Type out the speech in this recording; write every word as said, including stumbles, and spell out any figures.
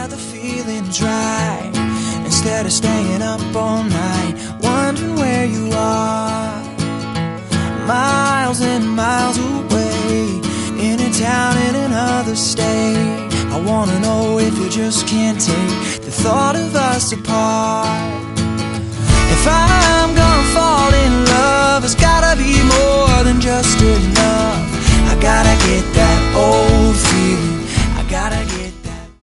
the feeling dry, instead of staying up all night wondering where you are. Miles and miles away, in a town in another state. I wanna know if you just can't take the thought of us apart. If I'm gonna fall